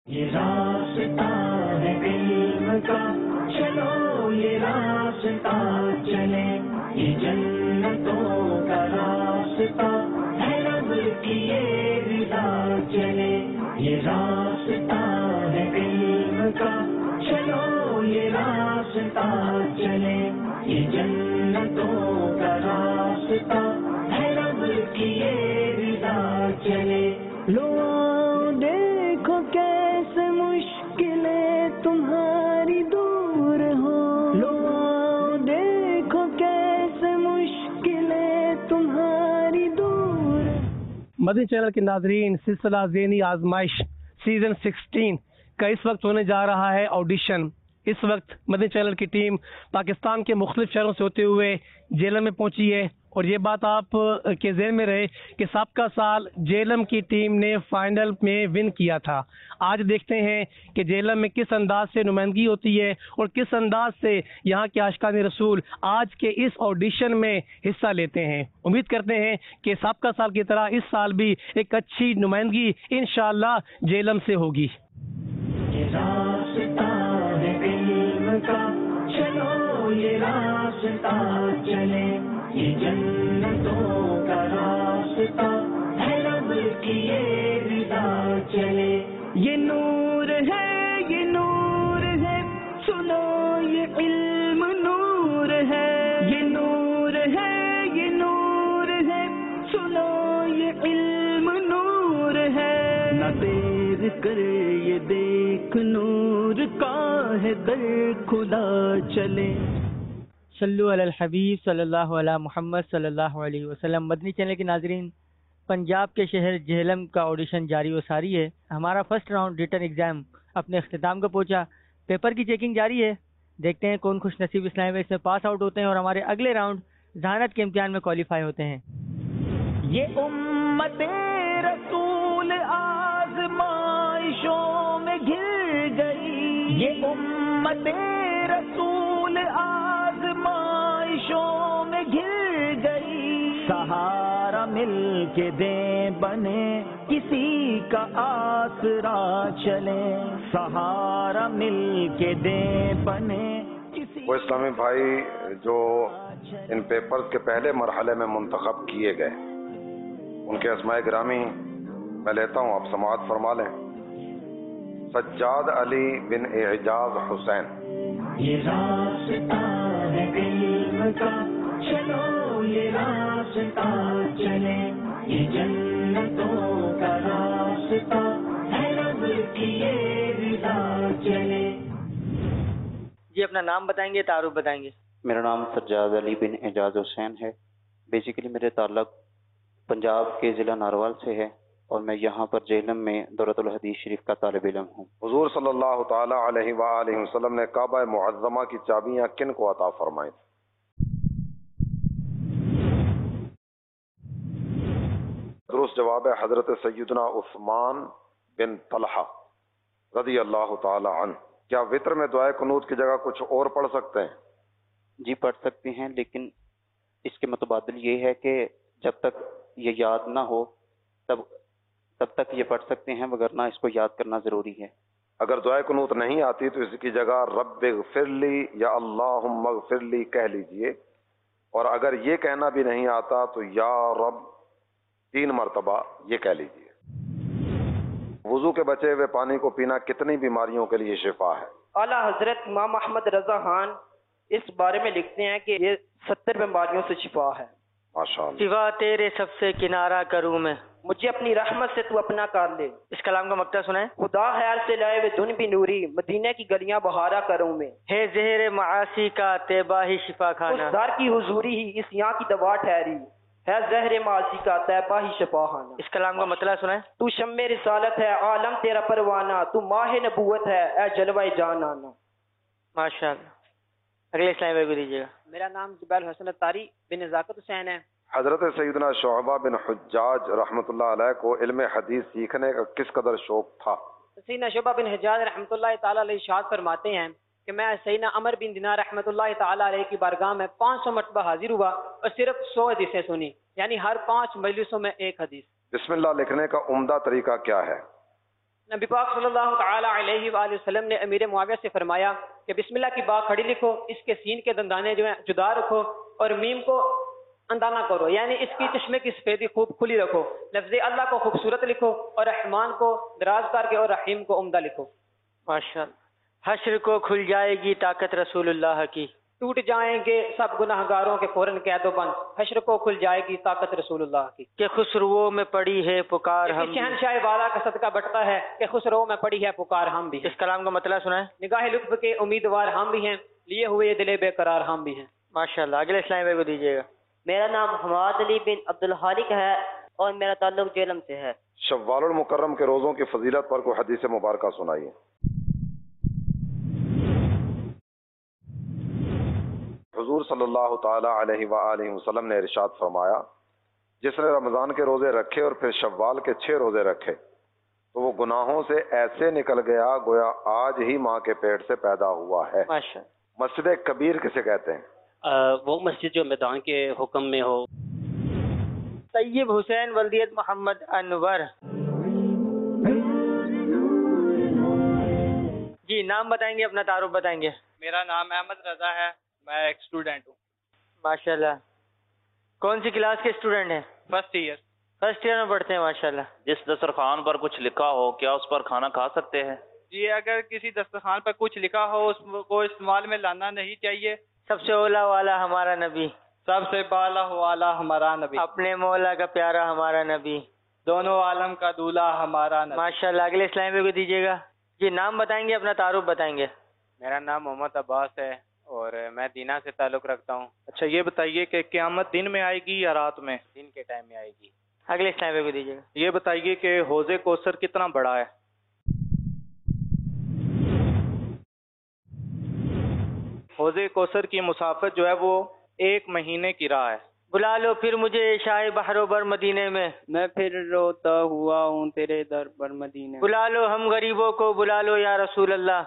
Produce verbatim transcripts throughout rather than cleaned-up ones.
یہ راستہ ہے علم کا، چلو یہ راستہ چلے، یہ جنتوں کا راستہ ہے، رب کی یہ رضا چلے، یہ راستہ ہے علم کا، چلو یہ راستہ چلے، یہ جنتوں کا راستہ ہے، رب کی یہ رضا چلے۔ لو دیکھو کیسے مشکلیں تمہاری دور ہو، لو دیکھو کیسے مشکلیں تمہاری دور۔ مدنی چینل کے ناظرین، سلسلہ ذہنی آزمائش سیزن سکسٹین کا اس وقت ہونے جا رہا ہے آڈیشن۔ اس وقت مدنی چینل کی ٹیم پاکستان کے مختلف شہروں سے ہوتے ہوئے جیلم میں پہنچی ہے، اور یہ بات آپ کے ذہن میں رہے کہ سابقہ سال جیلم کی ٹیم نے فائنل میں ون کیا تھا۔ آج دیکھتے ہیں کہ جیلم میں کس انداز سے نمائندگی ہوتی ہے اور کس انداز سے یہاں کے عاشقان رسول آج کے اس آڈیشن میں حصہ لیتے ہیں۔ امید کرتے ہیں کہ سابقہ سال کی طرح اس سال بھی ایک اچھی نمائندگی انشاءاللہ جیلم سے ہوگی۔ یہ راستہ ہے علم کا، چلو یہ راستہ چلے، یہ جنتوں کا راستہ ہے، رب کی یہ رضا چلے۔ یہ نور ہے، یہ نور ہے، سنو یہ علم نور ہے، یہ نور ہے، یہ نور ہے، سنو یہ علم نور ہے۔ نہ دیر کرے یہ دیکھ نور کا ہے در کھلا چلے۔ صلو علی الحبیب صلی اللہ علیہ محمد صلی اللہ علیہ وسلم۔ مدنی چینل کے ناظرین، پنجاب کے شہر جہلم کا آڈیشن جاری و ساری ہے۔ ہمارا فرسٹ راؤنڈ ریٹن ایگزام اپنے اختتام کو پہنچا، پیپر کی چیکنگ جاری ہے۔ دیکھتے ہیں کون خوش نصیب اسلام میں اس میں پاس آؤٹ ہوتے ہیں اور ہمارے اگلے راؤنڈ ذہانت کے امتحان میں کوالیفائی ہوتے ہیں۔ یہ امت رسول آزمائشوں میں گر گئی، یہ امت رسول آزمائشوں میں گر گئی، سہارا مل کے دیں بنے کسی کا آسرا چلے، سہارا مل کے دیں بنے کسی۔ وہ اسلامی بھائی جو ان پیپرز کے پہلے مرحلے میں منتخب کیے گئے، ان کے اسماء گرامی میں لیتا ہوں، آپ سماعت فرما لیں۔ سجاد علی بن اعجاز حسین۔ یہ راستہ ہے علم کا، چلو یہ راستہ چلے، یہ جنتوں کا راستہ ہے، رب کی یہ رضا چلے۔ جی اپنا نام بتائیں گے، تعارف بتائیں گے؟ میرا نام سجاد علی بن اعجاز حسین ہے۔ بیسیکلی میرے تعلق پنجاب کے ضلع ناروال سے ہے، اور میں یہاں پر جہلم میں دورۃ الحدیث شریف کا طالب علم ہوں۔ حضور صلی اللہ تعالی علیہ وآلہ وسلم نے کعبہ معظمہ کی چابیاں کن کو عطا فرمائیں؟ درست جواب ہے حضرت سیدنا عثمان بن طلحہ رضی اللہ تعالی عنہ۔ کیا وطر میں دعائے قنوت کی جگہ کچھ اور پڑھ سکتے ہیں؟ جی پڑھ سکتے ہیں، لیکن اس کے متبادل یہ ہے کہ جب تک یہ یاد نہ ہو تب تب تک یہ پڑھ سکتے ہیں، وگرنہ اس کو یاد کرنا ضروری ہے۔ اگر دعائے قنوت نہیں آتی تو اس کی جگہ رب اغفر لی یا اللہم اغفر لی کہہ لیجئے، اور اگر یہ کہنا بھی نہیں آتا تو یا رب تین مرتبہ یہ کہہ لیجئے۔ وضو کے بچے ہوئے پانی کو پینا کتنی بیماریوں کے لیے شفا ہے؟ اعلیٰ حضرت امام احمد رضا خان اس بارے میں لکھتے ہیں کہ یہ ستر بیماریوں سے شفا ہے۔ ماشاءاللہ۔ سوا تیرے سب سے کنارہ کروں میں، مجھے اپنی رحمت سے تو اپنا کر لے۔ اس کلام کا مقطع سنائیں۔ خدا خیر سے لائے ہوئے دن بھی نوری، مدینے کی گلیاں بہارا کروں میں، ہے زہر معاصی کا طیبہ ہی شفا اس خانہ، در کی حضوری ہی اس یہاں کی دوا ٹھہری، ہے زہر معاصی کا طیبہ ہی شفا خانہ۔ اس کلام کا مطلع سنائیں۔ تو شمع رسالت ہے عالم تیرا پروانہ، تو ماہ نبوت ہے اے جلوہ جان آنا۔ ماشاءاللہ۔ اگلے اسلامی بھائی کو دیجیے گا۔ میرا نام زبیر حسن الطاری بن نزاکت حسین ہے۔ حضرت سیدنا شعبہ بن حجاج رحمۃ اللہ علیہ کو علم حدیث سیکھنے کا کس قدر شوق تھا؟ سیدنا شعبہ بن حجاج رحمۃ اللہ تعالیٰ علیہ ارشاد فرماتے ہیں کہ میں سیدنا عمر بن دینار رحمۃ اللہ تعالیٰ علیہ کی بارگاہ میں پانچ سو مرتبہ حاضر ہوا اور صرف سو حدیثیں سنی، یعنی ہر پانچ مجلسوں میں ایک حدیث۔ بسم اللہ لکھنے کا عمدہ طریقہ کیا ہے؟ نبی پاک صلی اللہ تعالی علیہ وآلہ وسلم نے امیر معاویہ سے فرمایا کہ بسم اللہ کی با کھڑی لکھو، اس کے سین کے دندانے جو ہیں جدا رکھو اور میم کو اندانہ کرو، یعنی اس کی چشمے کی سفیدی خوب کھلی رکھو، لفظ اللہ کو خوبصورت لکھو اور رحمان کو دراز کر کے اور رحیم کو عمدہ لکھو۔ ماشاءاللہ۔ حشر کو کھل جائے گی طاقت رسول اللہ کی، ٹوٹ جائیں گے سب گناہ گاروں کے فوراً قید و بند، حشر کو کھل جائے گی طاقت رسول اللہ کی، کہ خسروؤں میں پڑی ہے پکار ہم بھی۔ شہنشاہ والا کا صدقہ بٹتا ہے کہ خسرو میں پڑی ہے پکار ہم بھی ہیں۔ اس کلام کا مطلب سنائیں۔ نگاہ لطف کے امیدوار ہم بھی ہیں، لیے ہوئے دل بے قرار ہم بھی ہیں۔ ماشاءاللہ۔ اگلے اسلام بھائی کو دیجیے گا۔ میرا نام حماد علی بن عبدالخالق ہے اور میرا تعلق جہلم سے ہے۔ شوال المکرم کے روزوں کی فضیلت پر کوئی حدیث مبارکہ سنائیے۔ حضور صلی اللہ تعالی علیہ وآلہ وسلم نے ارشاد فرمایا، جس نے رمضان کے روزے رکھے اور پھر شوال کے چھ روزے رکھے تو وہ گناہوں سے ایسے نکل گیا گویا آج ہی ماں کے پیٹ سے پیدا ہوا ہے۔ مسجد کبیر کسے کہتے ہیں؟ وہ مسجد جو میدان کے حکم میں ہو۔ طیب حسین ولدیت محمد انور۔ جی نام بتائیں گے، اپنا تعارف بتائیں گے۔ میرا نام احمد رضا ہے، میں ایک اسٹوڈنٹ ہوں۔ ماشاءاللہ۔ کون سی کلاس کے اسٹوڈنٹ ہیں؟ First year. فرسٹ ایئر میں پڑھتے ہیں، ماشاءاللہ۔ جس دسترخوان پر کچھ لکھا ہو کیا اس پر کھانا کھا سکتے ہیں؟ جی اگر کسی دسترخوان پر کچھ لکھا ہو اس کو استعمال میں لانا نہیں چاہیے۔ سب سے اولا والا ہمارا نبی، سب سے بالا والا ہمارا نبی، اپنے مولا کا پیارا ہمارا نبی، دونوں عالم کا دولہا ہمارا نبی۔ ماشاءاللہ۔ اگلے اسلام بھائی کو دیجیے گا۔ جی نام بتائیں گے، اپنا تعارف بتائیں گے۔ میرا نام محمد عباس ہے اور میں دینا سے تعلق رکھتا ہوں۔ اچھا یہ بتائیے کہ قیامت دن میں آئے گی یا رات میں؟ دن کے ٹائم میں آئے گی۔ اگلے اسلام بھائی کو دیجیے گا۔ یہ بتائیے کہ حوض کوثر کتنا بڑا ہے؟ حوض کوثر کی مسافت جو ہے وہ ایک مہینے کی راہ ہے۔ بلا لو پھر مجھے شاہ بحر و بر مدینے میں، میں پھر روتا ہوا ہوں تیرے در پر مدینے۔ بلا لو ہم غریبوں کو، بلا لو یا رسول اللہ۔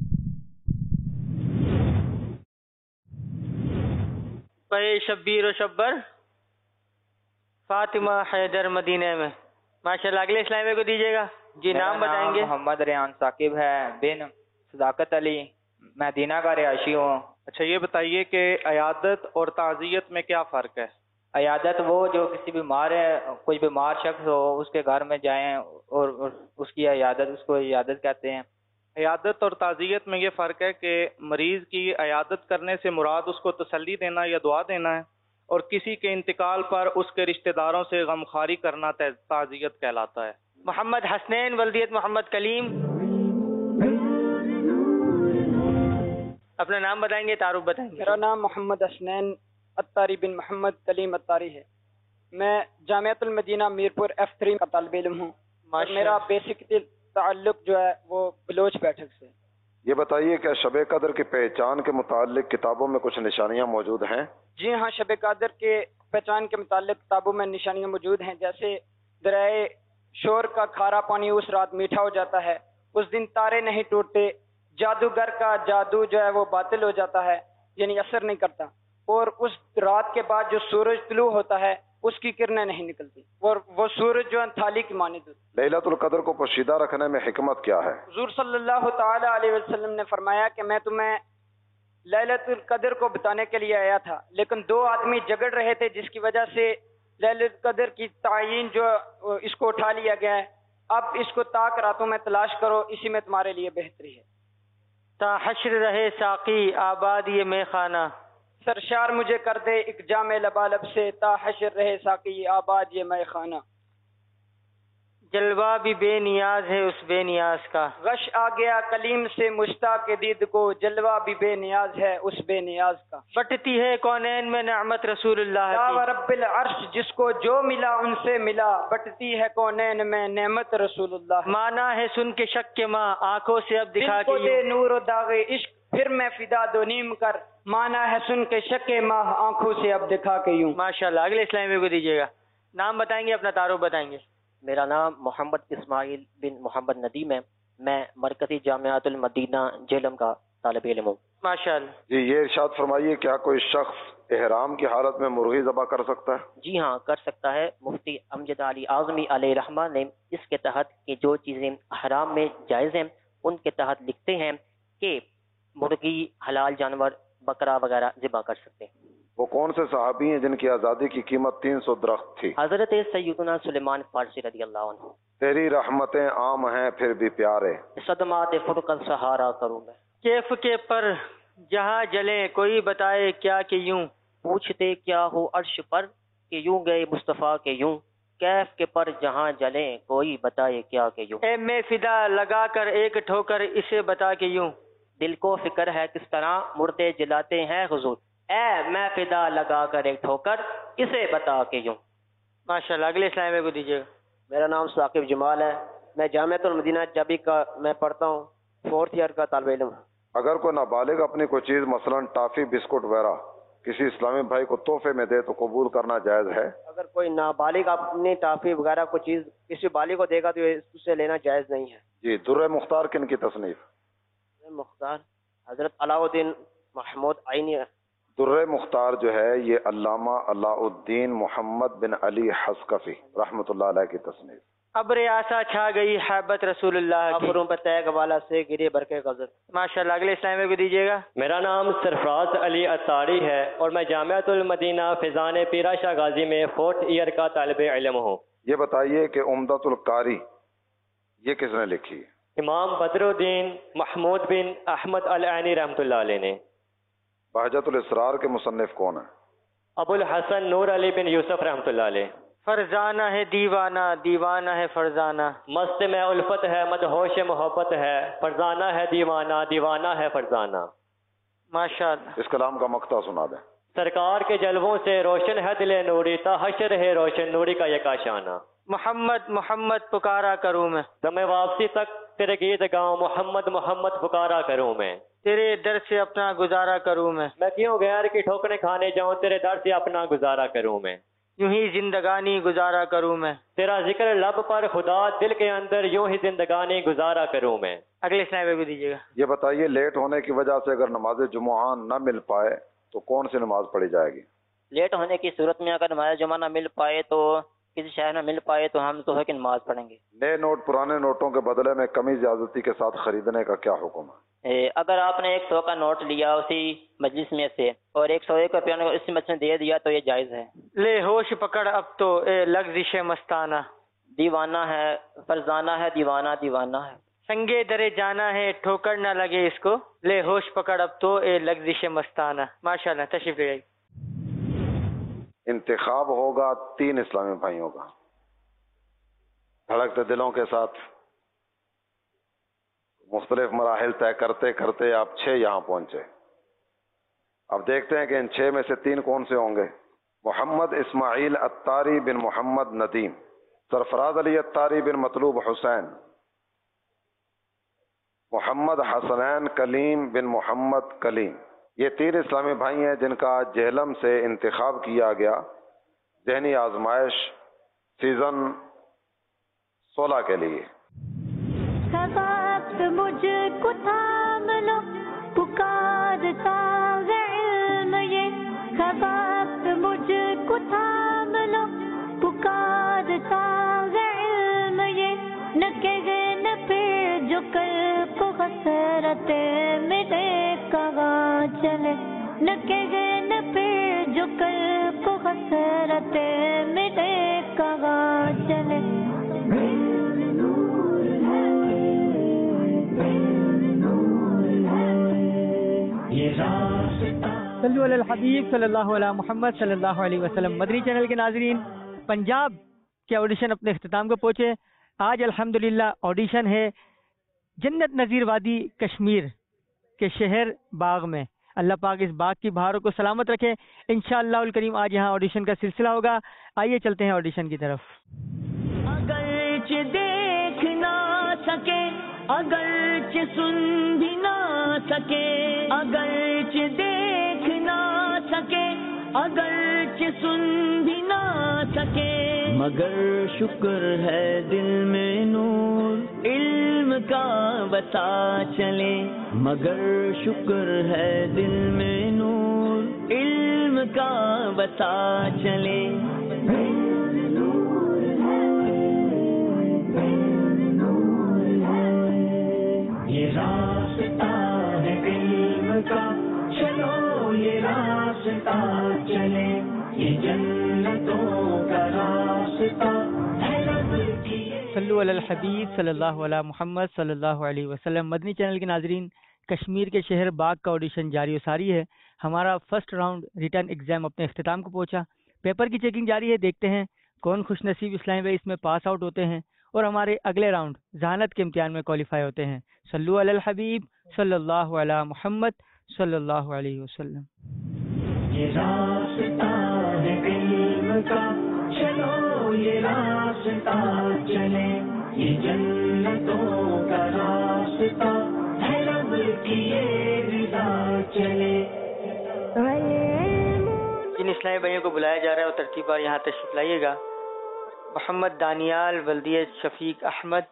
پے شبیر و شبر فاطمہ حیدر مدینے میں۔ ماشاءاللہ۔ اگلے اسلام کو دیجیے گا۔ جی نام بتائیں گے۔ محمد ریان ثاقب ہے بن صداقت علی، میں دینا کا رہائشی ہوں۔ اچھا یہ بتائیے کہ عیادت اور تعزیت میں کیا فرق ہے؟ عیادت وہ جو کسی بیمار ہے، کوئی بیمار شخص ہو اس کے گھر میں جائیں اور اس کی عیادت، اس کو عیادت کہتے ہیں۔ عیادت اور تعزیت میں یہ فرق ہے کہ مریض کی عیادت کرنے سے مراد اس کو تسلی دینا یا دعا دینا ہے، اور کسی کے انتقال پر اس کے رشتہ داروں سے غمخواری کرنا تعزیت کہلاتا ہے۔ محمد حسنین ولدیت محمد کلیم۔ اپنا نام بتائیں گے، تعارف بتائیں گے۔ میرا نام محمد حسنین اتاری بن محمد کلیم اتاری ہے، میں جامعۃ المدینہ میرپور ایف تھری کا طالب علم ہوں، اور میرا بیسک تعلق جو ہے وہ بلوچ بیٹھک سے۔ یہ بتائیے کہ شب قدر کی پہچان کے متعلق کتابوں میں کچھ نشانیاں موجود ہیں؟ جی ہاں، شب قدر کے پہچان کے متعلق کتابوں میں نشانیاں موجود ہیں، جیسے دریائے شور کا کھارا پانی اس رات میٹھا ہو جاتا ہے، اس دن تارے نہیں ٹوٹتے، جادوگر کا جادو جو ہے وہ باطل ہو جاتا ہے، یعنی اثر نہیں کرتا، اور اس رات کے بعد جو سورج طلوع ہوتا ہے اس کی کرنیں نہیں نکلتی، اور وہ سورج جو ہے تھالی کی مانند ہوتی۔ لیلۃ القدر کو پوشیدہ رکھنے میں حکمت کیا ہے؟ حضور صلی اللہ تعالی علیہ وسلم نے فرمایا کہ میں تمہیں لیلۃ القدر کو بتانے کے لیے آیا تھا، لیکن دو آدمی جھگڑ رہے تھے جس کی وجہ سے لیلۃ القدر کی تعین جو اس کو اٹھا لیا گیا ہے، اب اس کو تاک راتوں میں تلاش کرو، اسی میں تمہارے لیے بہتری ہے۔ تا حشر رہے ساقی آباد یہ میں خانہ، سرشار مجھے کر دے ایک جام لبالب سے، تا حشر رہے ساقی آباد یہ میں خانہ۔ جلوہ بھی بے نیاز ہے اس بے نیاز کا، غش آ گیا کلیم سے مشتاق دید کو، جلوہ بھی بے نیاز ہے اس بے نیاز کا۔ بٹتی ہے کونین میں نعمت رسول اللہ کی، رب العرش جس کو جو ملا ان سے ملا، بٹتی ہے کونین میں نعمت رسول اللہ۔ مانا ہے سن کے شک کے ماں، آنکھوں سے اب دکھا کے دے نور و داغ عشق، پھر میں فدا دو نیم کر، مانا ہے سن کے شک کے ماں، آنکھوں سے اب دکھا کے یوں۔ ماشاءاللہ۔ اگلے اسلامی کو دیجیے گا۔ نام بتائیں گے، اپنا تعارف بتائیں گے۔ میرا نام محمد اسماعیل بن محمد ندیم ہے، میں مرکزی جامعۃ المدینہ جہلم کا طالب علم ہوں۔ ماشاءاللہ۔ جی یہ ارشاد فرمائیے، کیا کوئی شخص احرام کی حالت میں مرغی ذبح کر سکتا ہے؟ جی ہاں کر سکتا ہے. مفتی امجد علی اعظمی علیہ رحمہ نے اس کے تحت کہ جو چیزیں احرام میں جائز ہیں ان کے تحت لکھتے ہیں کہ مرغی، حلال جانور، بکرا وغیرہ ذبح کر سکتے ہیں. وہ کون سے صحابی ہیں جن کی آزادی کی قیمت تین سو درخت تھی؟ حضرت سیدنا سلیمان فارسی رضی اللہ عنہ. تیری رحمتیں عام ہیں پھر بھی پیارے، صدمات فرقت سہارا کروں میں. کیف کے پر جہاں جلیں کوئی بتائے کیا کہ یوں، پوچھتے کیا ہو عرش پر کہ یوں گئے مصطفیٰ کے یوں. کیف کے پر جہاں جلیں کوئی بتائے کیا کہ یوں. اے میں فدا لگا کر ایک ٹھوکر اسے بتا کے یوں. دل کو فکر ہے کس طرح مردے جلاتے ہیں حضور. اے میں فدا لگا کر ایک ٹھوکر اسے بتا کے یوں. ماشاءاللہ. اگلے اسلام کو دیجیے گا. میرا نام ثاقب جمال ہے. میں جامعۃ المدینہ جبی کا میں پڑھتا ہوں، فورتھ ایئر کا طالب علم. اگر کوئی نابالغ اپنی کوئی چیز مثلا ٹافی، بسکٹ وغیرہ کسی اسلامی بھائی کو تحفے میں دے تو قبول کرنا جائز ہے؟ اگر کوئی نابالغ اپنی ٹافی وغیرہ کوئی چیز کسی بالغ کو دے گا تو اس سے لینا جائز نہیں ہے. جی. در مختار کن کی تصنیف؟ مختار حضرت علاء الدین محمود عینی. در مختار جو ہے یہ علامہ علاء الدین محمد بن علی حسکفی رحمۃ اللہ علیہ کی تصنیف. ابر آسا چھا گئی حبت رسول اللہ کی. ابروں پہ تیگ والا سے گرے برکے غزل. ماشاءاللہ. اگلے اسلام کو دیجیے گا. میرا نام سرفراز علی اتاری ہے اور میں جامعۃ المدینہ فیضان پیرا شاہ غازی میں فورتھ ایئر کا طالب علم ہوں. یہ بتائیے کہ عمدۃ القاری یہ کس نے لکھی؟ امام بدر الدین محمود بن احمد العینی رحمۃ اللہ علیہ نے. بہجت الاسرار کے مصنف کون ہیں؟ ابو الحسن نور علی بن یوسف رحمۃ اللہ علیہ. فرزانہ ہے دیوانہ، دیوانہ ہے فرزانہ. مست میں الفت ہے مدہوش محبت ہے، فرزانہ ہے دیوانہ، دیوانہ ہے فرزانہ. ماشاءاللہ. اس کلام کا مقطع سنا دیں. سرکار کے جلووں سے روشن ہے دل نوری، تا حشر ہے روشن نوری کا یہ کاشانہ. محمد محمد پکارا کروں میں، دم واپسی تک تیرے گیت گاؤں، محمد محمد پکارا کروں میں. تیرے در سے اپنا گزارا کروں میں، میں کیوں غیر کی ٹھوکریں کھانے جاؤں، تیرے در سے اپنا گزارا کروں میں. یوں ہی زندگانی گزارا کروں میں، تیرا ذکر لب پر خدا دل کے اندر، یوں ہی زندگانی گزارا کروں میں. اگلے اسلام کو دیجیے گا. یہ بتائیے لیٹ ہونے کی وجہ سے اگر نماز جمعہ نہ مل پائے تو کون سی نماز پڑھی جائے گی؟ لیٹ ہونے کی صورت میں اگر نماز جمعہ نہ مل پائے تو کسی شہر میں مل پائے تو ہم صبح کی نماز پڑھیں گے. نئے نوٹ پرانے نوٹوں کے بدلے میں کمی زیادتی کے ساتھ خریدنے کا کیا حکم ہے؟ اگر آپ نے ایک سو کا نوٹ لیا اسی مجلس میں سے اور ایک سو ایک روپیہ اسی مجلس میں دے دیا تو یہ جائز ہے. لے ہوش پکڑ اب تو اے لغزش مستانہ. دیوانہ ہے فرزانہ ہے دیوانہ دیوانہ ہے. سنگے درے جانا ہے ٹھوکر نہ لگے اس کو، لے ہوش پکڑ اب تو اے لغزش مستانہ. ماشاءاللہ. تشریف لے آئیے. انتخاب ہوگا تین اسلامی بھائیوں کا. دھڑکتے دلوں کے ساتھ مختلف مراحل طے کرتے کرتے آپ چھ یہاں پہنچے. اب دیکھتے ہیں کہ ان چھ میں سے تین کون سے ہوں گے. محمد اسماعیل اتاری بن محمد ندیم، سرفراز علی اتاری بن مطلوب حسین، محمد حسنین کلیم بن محمد کلیم. یہ تین اسلامی بھائی ہیں جن کا جہلم سے انتخاب کیا گیا ذہنی آزمائش سیزن سولہ کے لیے. وقت مجھ کو تھام لو پکارتا ہے علم یہ، وقت مجھ کو تھام لو پکارتا ہے علم یہ، نہ کہے نہ پھر جو کل کو حسرت میرے کہاں چلے، نہ کہے نہ پھر جو کل کو حسرت میرے کہاں چلے. صلو علی الحبیب صلی اللہ علیہ محمد صلی اللہ علیہ وسلم. مدنی چینل کے ناظرین، پنجاب کے آڈیشن اپنے اختتام کو پہنچے. آج الحمدللہ آڈیشن ہے جنت نظیر وادی کشمیر کے شہر باغ میں. اللہ پاک اس باغ کی بہاروں کو سلامت رکھے. انشاءاللہ الکریم آج یہاں آڈیشن کا سلسلہ ہوگا. آئیے چلتے ہیں آڈیشن کی طرف. اگرچہ دیکھ نہ سکے، اگرچہ سن بھی نہ سکے، اگرچہ دیکھ نہ سکے، اگرچہ سن بھی نہ سکے، مگر شکر ہے دل میں نور علم کا بتا چلے، مگر شکر ہے دل میں نور علم کا بتا چلے. یہ راستہ ہے علم کا، چلو یہ راستہ چلے، یہ جنتوں کا راستہ ہے رب کی. صلو علی الحبیب صلی اللہ علیہ محمد صلی اللہ علیہ وسلم. مدنی چینل کے ناظرین، کشمیر کے شہر باغ کا آڈیشن جاری و ساری ہے. ہمارا فرسٹ راؤنڈ ریٹرن ایگزام اپنے اختتام کو پہنچا. پیپر کی چیکنگ جاری ہے. دیکھتے ہیں کون خوش نصیب اسلامی بھائی اس میں پاس آؤٹ ہوتے ہیں اور ہمارے اگلے راؤنڈ ذہانت کے امتحان میں کوالیفائی ہوتے ہیں. صلو علی الحبیب صلی اللہ علیہ محمد صلی اللہ علیہ وسلم. یہ راستہ ہے علم کا، چلو یہ راستہ چلے، یہ جنتوں کا راستہ ہے رب کی یہ رضا چلے. جن اسلامی بھائیوں کو بلایا جا رہا ہے وہ ترتیب پر یہاں تشریف لائیے گا. محمد دانیال ولدیہ شفیق احمد.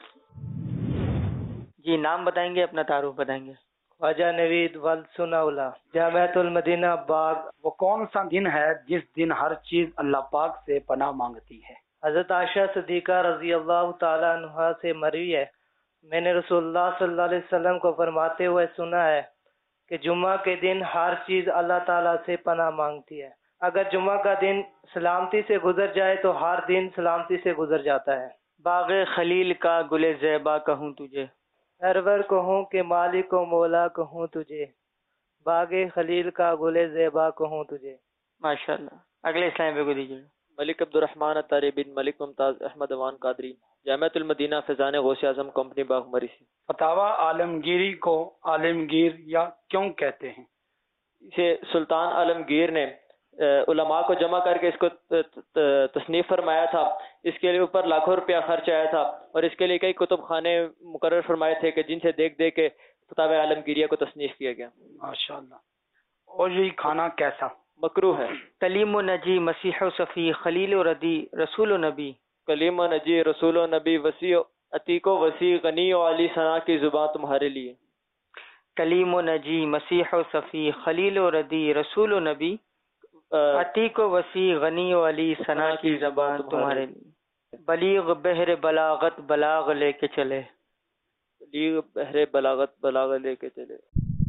جی نام بتائیں گے، اپنا تعارف بتائیں گے. خواجہ نوید ولد ثناءاللہ، جامعۃ المدینہ باغ. وہ کون سا دن ہے جس دن ہر چیز اللہ پاک سے پناہ مانگتی ہے؟ حضرت عائشہ صدیقہ رضی اللہ تعالیٰ عنہا سے مروی ہے، میں نے رسول اللہ صلی اللہ علیہ وسلم کو فرماتے ہوئے سنا ہے کہ جمعہ کے دن ہر چیز اللہ تعالیٰ سے پناہ مانگتی ہے. اگر جمعہ کا دن سلامتی سے گزر جائے تو ہر دن سلامتی سے گزر جاتا ہے. باغ خلیل کا گل زیبا کہوں تجھے، سرور کہوں کہ مالک و مولا کہوں تجھے، باغ خلیل کا گل زیبا کہوں تجھے. ماشاءاللہ. اگلے اسلام پہ کو دیجیے. ملک عبد الرحمن اتاری بن ملک ممتاز احمد اوان قادری، جامعۃ المدینہ فیضان غوث اعظم کمپنی باغ مری سے. فتاوی عالمگیری کو عالمگیر یا کیوں کہتے ہیں؟ اسے سلطان عالمگیر نے علماء کو جمع کر کے اس کو تصنیف فرمایا تھا. اس کے لیے اوپر لاکھوں روپیہ خرچ آیا تھا اور اس کے لیے کئی کتب خانے مقرر فرمائے تھے کہ جن سے دیکھ دیکھ کے فتاوی عالمگیریہ کو تصنیف کیا گیا. ماشاءاللہ. اور یہ کھانا کیسا؟ مکروہ ہے. کلیم و نجی مسیح و صفی خلیل و ردی رسول و نبی. کلیم و نجی رسول و نبی وسیع عتیق و وسیع غنی و علی ثنا کی زبان تمہارے لیے. کلیم و نجی مسیح و صفی خلیل و ردی رسول و نبی عتیق و وسیع غنی و علی ثنا کی زبان تمہارے لیے. بلیغ بحر بلاغت بلاغ لے کے چلے. بلیغ بحر بلاغت بلاغ لے کے چلے.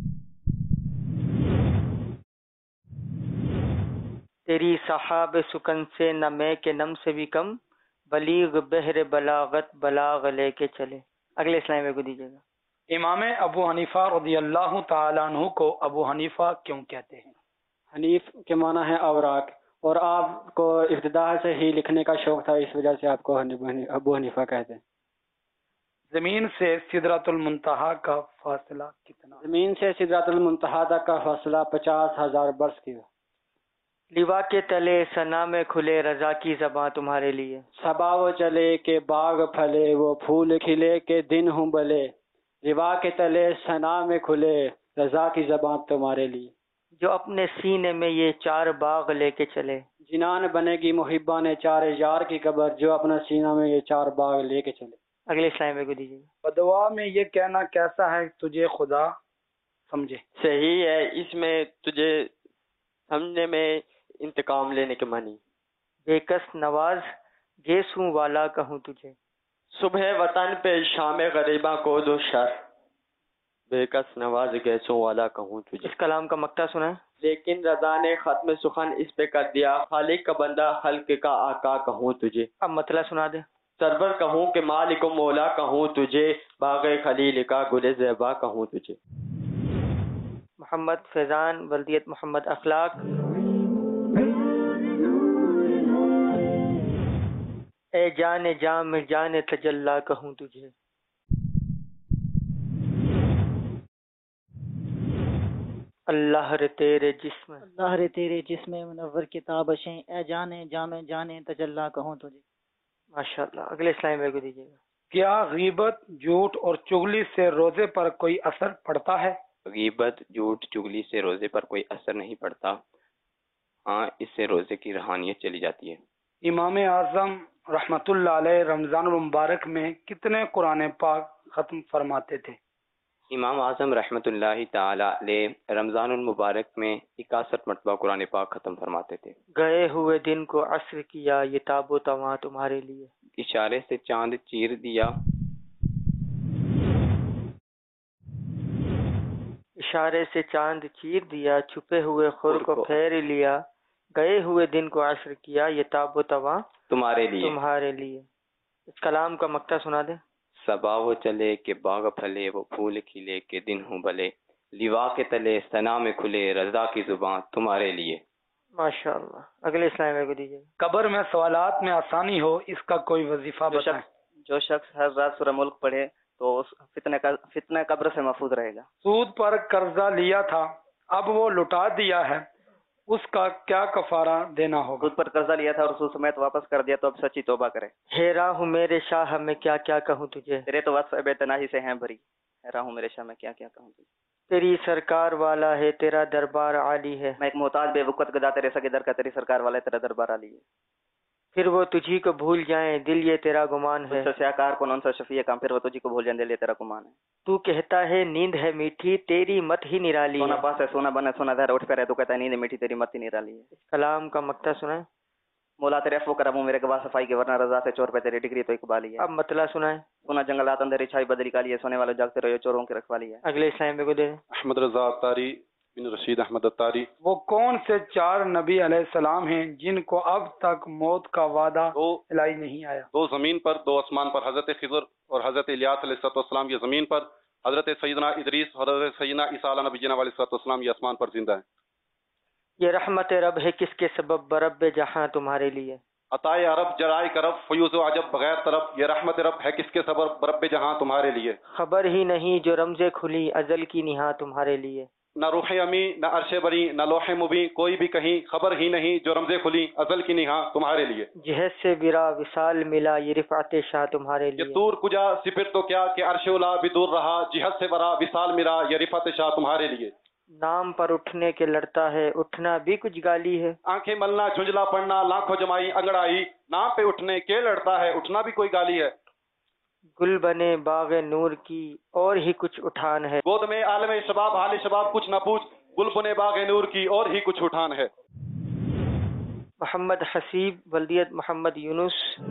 تیری صحاب سکن سے نہ میں کے نم سے بھی کم، بلیغ بحر بلاغت بلاغ لے کے چلے. اگلے اسلام میں کو دیجیے گا. امام ابو حنیفہ رضی اللہ تعالیٰ عنہ کو ابو حنیفہ کیوں کہتے ہیں؟ حنیف کے معنی ہے اوراق، اور آپ کو ابتدا سے ہی لکھنے کا شوق تھا، اس وجہ سے آپ کو ابو حنیفہ کہتے ہیں. زمین سے سدرۃ المنتہا کا فاصلہ کتنا؟ زمین سے سدرۃ المنتہا تک کا فاصلہ پچاس ہزار برس کی. لیوا کے تلے ثنا میں کھلے رضا کی زباں تمہارے لیے. صبا وہ چلے کہ باغ پھلے وہ پھول کھلے کہ دن ہوں بلے، لیوا کے تلے ثنا میں کھلے رضا کی زباں تمہارے لیے. جو اپنے سینے میں یہ چار باغ لے کے چلے. جنان بنے گی محبہ نے چار یار کی قبر، جو اپنا سینہ میں یہ چار باغ لے کے چلے. اگلے اسلام کو دیجیے. بدعا میں یہ کہنا کیسا ہے تجھے خدا سمجھے؟ صحیح ہے، اس میں تجھے سمجھنے میں انتقام لینے کے معنی. بے کس نواز گیسوں والا کہوں تجھے. صبح وطن پہ شام غریباں کو دو شر، بے کس نواز گیسوں والا کہوں تجھے. اس کلام کا مقطع سنا ہے. لیکن رضا نے ختم سخن اس پہ کر دیا، خالق کا بندہ خلق کا آقا کہوں تجھے. اب مطلع سنا دے. سرور کہوں کہ مالک و مولا کہوں تجھے، باغ خلیل کا گل زیبا کہوں تجھے. محمد فیضان ولدیت محمد اخلاق. اے جان جام جان تجلا کہوں تجھے. اللہ رے تیرے جسم اللہ رے تیرے جسم منور کتاب اشیں، اے جانے جامع جانے تجلا کہوں تجھے. ماشاءاللہ. اگلے اسلام میں کو دیجیے گا. کیا غیبت جھوٹ اور چغلی سے روزے پر کوئی اثر پڑتا ہے؟ غیبت جھوٹ چغلی سے روزے پر کوئی اثر نہیں پڑتا، ہاں اس سے روزے کی روحانیت چلی جاتی ہے. امام اعظم رحمت اللہ علیہ رمضان المبارک میں کتنے قرآن پاک ختم فرماتے تھے؟ امام اعظم رحمۃ اللہ تعالی علیہ رمضان المبارک میں اکاسٹھ مرتبہ قرآن پاک ختم فرماتے تھے۔ گئے ہوئے دن کو عصر کیا یہ تاب و تواں تمہارے لیے۔ اشارے سے چاند چیر دیا، اشارے سے چاند چیر دیا، چھپے ہوئے خور کو پھیر لیا، گئے ہوئے دن کو عصر کیا یہ تاب و تواں تمہارے لیے تمہارے لیے۔ اس کلام کا مقطع سنا دیں۔ صبا وہ چلے کہ باغ پھلے، وہ پھول کھلے کہ دن ہوں بھلے، لیوا کے تلے ثنا میں کھلے، رضا کی زباں تمہارے لیے۔ ماشاء اللہ۔ اگلے اسلام کو دیجیے۔ قبر میں سوالات میں آسانی ہو اس کا کوئی وظیفہ جو بتائیں۔ شخص جو شخص ہر رات سورہ ملک پڑھے تو اس فتنہ کا فتنہ قبر سے محفوظ رہے گا۔ سود پر قرضہ لیا تھا اب وہ لوٹا دیا ہے، اس کا کیا کفارہ دینا ہوگا؟ سود پر قرضہ لیا تھا اور سود سمیت واپس کر دیا تو اب سچی توبہ کرے۔ حیران ہوں میرے شاہ میں کیا کیا کہوں تجھے، تیرے تو وصف بے تناہی سے ہیں بھری، حیران ہوں میرے شاہ میں کیا کیا کہوں تجھے۔ تیری سرکار والا ہے تیرا دربار عالی ہے، میں ایک محتاج بے وقت گدا تیرے سگے در کا، تیری سرکار والا ہے تیرا دربار عالی ہے۔ پھر وہ تجھی کو بھول جائیں دل یہ تیرا گمان ہے، تجھ سے سیاکار کون ان سے شفیع کام، پھر وہ تجھی کو بھول جائیں دل یہ تیرا گمان ہے۔ تو کہتا ہے نیند ہے میٹھی تیری مت ہی نرالی سونا ہے، پاس ہے سونا بنے سونا دھر اٹھ کر ہے تو کہتا ہے نیند میٹھی تیری مت ہی نرالی ہے۔ کلام کا مقطع سنائیں۔ مولا تیرے افو کرم میرے گواہ صفائی کے ورنہ رضا سے چور پہ تیری ڈگری تو اقبالی ہے۔ اب مطلع سنائیں۔ سونا جنگلات اندر چھائی بدری کالی ہے، سونے والے جاگتے رہو چوروں کی رکھوالی ہے۔ اگلے اسلام کو دے۔ احمد رضا اتاری بن رشید احمد اتاری۔ وہ کون سے چار نبی علیہ السلام ہیں جن کو اب تک موت کا وعدہ الہی نہیں آیا؟ دو زمین پر، دو آسمان پر، حضرت خضر اور حضرت الیاس علیہ الصلوۃ والسلام یہ زمین پر، حضرت سیدنا ادریس اور حضرت سیدنا عیسیٰ علیہ نبینا علیہ الصلوۃ والسلام یہ آسمان پر زندہ ہیں۔ یہ رحمت رب ہے کس کے سبب برب جہاں تمہارے لیے، عطائے عرب جرائے کرب فیوز و عجب بغیر طرب، یہ رحمت رب ہے کس کے سبب برب جہاں تمہارے لیے۔ خبر ہی نہیں جو رمزیں کھلی ازل کی نہا تمہارے لیے، نہ روح امی نہ عرش بری نہ لوح مبیں، کوئی بھی کہیں خبر ہی نہیں جو رمزیں کھلی ازل کی نہا تمہارے لیے۔ جہد سے برا وصال ملا یہ رفعت شاہ تمہارے لیے، یہ دور کجا سپر تو کیا کہ عرش اولا بھی دور رہا، جہد سے برا وصال ملا یہ رفعت شاہ تمہارے لیے۔ نام پر اٹھنے کے لڑتا ہے اٹھنا بھی کچھ گالی ہے، آنکھیں ملنا جھنجلا پڑنا لاکھوں جمائی انگڑائی، نام پہ اٹھنے کے لڑتا ہے اٹھنا بھی کوئی گالی ہے۔ گل بنے باغ نور کی اور ہی کچھ اٹھان ہے، گود میں عالم شباب حال شباب کچھ نہ پوچھ، گل بنے باغ نور کی اور ہی کچھ اٹھان ہے۔ محمد حسیب ولدیت محمد یونس۔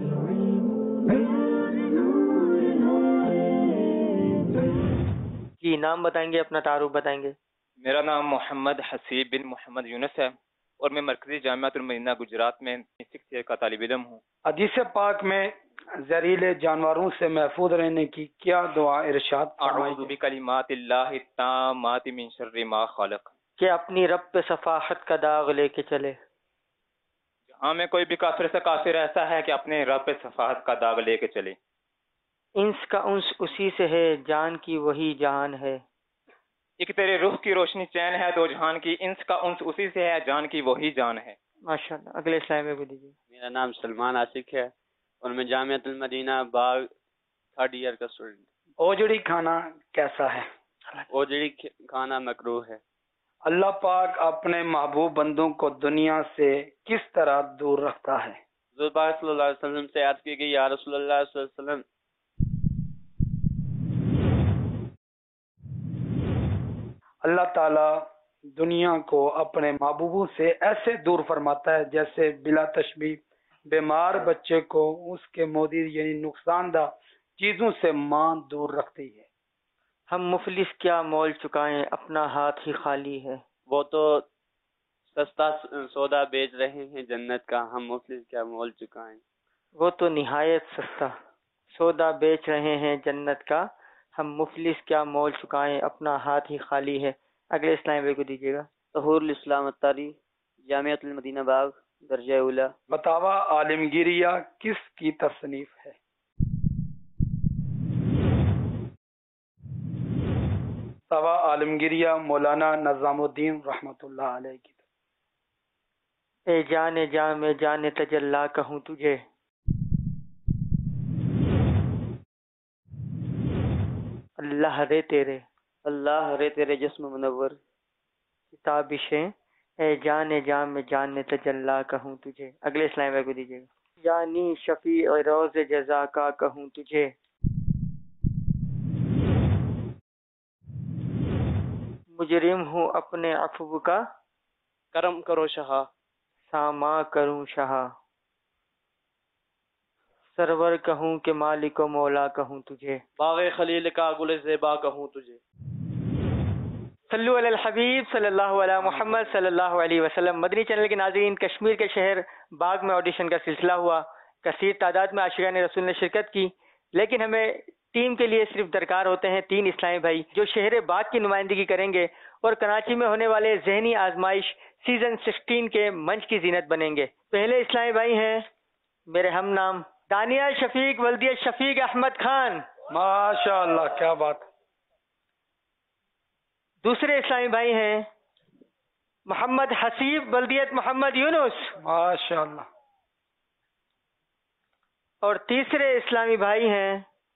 جی نام بتائیں گے، اپنا تعارف بتائیں گے؟ میرا نام محمد حسیب بن محمد یونس ہے اور میں مرکزی جامعۃ المدینہ گجرات میں سکس ایئر کا طالب علم ہوں۔ حدیث پاک میں زہریلے جانوروں سے محفوظ رہنے کی کیا دعا ارشاد فرمائی اعوذ بکلمات اللہ التامات من شر ما خلق، کہ اپنی رب پہ صفاحت کا داغ لے کے چلے۔ جہاں میں کوئی بھی کافر سے کافر ایسا ہے کہ اپنے رب پہ صفاحت کا داغ لے کے چلے۔ انس کا انس اسی سے ہے جان کی وہی جان ہے، ایک تیرے روح کی روشنی چین ہے دو جہان کی، انس کا انس اسی سے ہے جان کی وہی جان ہے۔ ماشاءاللہ۔ اگلے اسلام کو دیجیے۔ میرا نام سلمان عاشق ہے اور میں جامعۃ المدینہ باغ تھرڈ ایئر کا اسٹوڈنٹ۔ اوجڑی کھانا کیسا ہے؟ اوجڑی کھانا مکروہ ہے۔ اللہ پاک اپنے محبوب بندوں کو دنیا سے کس طرح دور رکھتا ہے؟ حضور پاک صلی اللہ علیہ وسلم سے عرض کی گئی یا رسول اللہ صلی اللہ علیہ وسلم، اللہ تعالی دنیا کو اپنے محبوبوں سے ایسے دور فرماتا ہے جیسے بلا تشبیہ بیمار بچے کو اس کے مودی یعنی نقصان دہ چیزوں سے ماں دور رکھتی ہے۔ ہم مفلس کیا مول چکائیں اپنا ہاتھ ہی خالی ہے، وہ تو سستا سودا بیچ رہے ہیں جنت کا، ہم مفلس کیا مول چکائیں۔ وہ تو نہایت سستا سودا بیچ رہے ہیں جنت کا، ہم مفلس کیا مول چکائیں اپنا ہاتھ ہی خالی ہے۔ اگلے اسلام بھائی کو دیجیے گا۔ ظہور الاسلام الطاری جامعۃ المدینہ باغ درجہ اولا۔ فتاوی عالمگیریہ کس کی تصنیف ہے؟ فتاوی عالمگیریہ مولانا نظام الدین رحمۃ اللہ علیہ کی۔ اے جانے جاں میں جانے تجلا کہوں تجھے، اللہ رے تیرے اللہ رے تیرے جسم منور کتابشیں، اے جانے جاں میں جانے تجلا کہوں تجھے۔ اگلے اسلام بھائی کو دیجیے گا۔ یعنی شفیع روز جزا کا کہوں تجھے، मुजरिम हूँ अपने अफव का, करम करो शहा, सामा करूँ शाह, सरवर कहूँ कि मालिक व मौला कहूँ तुझे, बाग़े खलील का गुल ज़ेबा कहूँ तुझे। सल्लु अलल हबीब सल्लल्लाहु अला मुहम्मद सल्लल्लाहु अलैहि वसल्लम। मदनी चैनल के नाज़रीन, कश्मीर के शहर बाग में ऑडिशन का सिलसिला हुआ। कसीर तादाद में आशिकान रसूल ने शिरकत की, लेकिन हमें टीम के लिए सिर्फ दरकार होते हैं तीन इस्लामी भाई जो शहर बाग की नुमाइंदगी करेंगे और कराची में होने वाले जहनी आजमाइश सीजन सिक्सटीन के मंच की जीनत बनेंगे। पहले इस्लामी भाई हैं मेरे हम नाम दानिया शफीक वल्दिया शफीक अहमद खान, माशाअल्लाह, क्या बात। दूसरे इस्लामी भाई हैं मोहम्मद हसीब बल्दियत मोहम्मद यूनुस, माशाअल्लाह। और तीसरे इस्लामी भाई हैं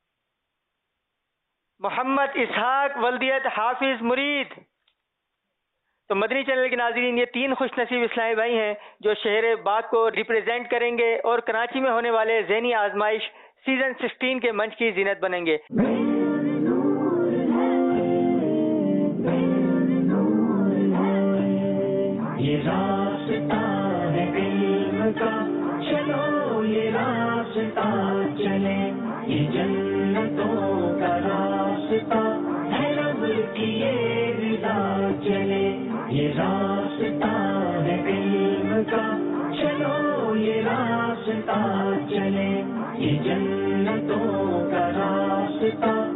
मोहम्मद इसहाक वल्दियत हाफिज मुरीद। तो मदनी चैनल के नाज़रीन, ये तीन खुश नसीब इस्लामी भाई हैं जो शहर बाग को रिप्रेजेंट करेंगे और कराची में होने वाले ज़हनी आजमाइश सीजन सिक्सटीन के मंच की जीनत बनेंगे। ये रास्ता है इल्म का, चलो ये रास्ता चले, ये जन्नतों का रास्ता है, रब की ये रिदा चले। ये रास्ता है इल्म का, चलो ये रास्ता चले, ये जन्नतों का रास्ता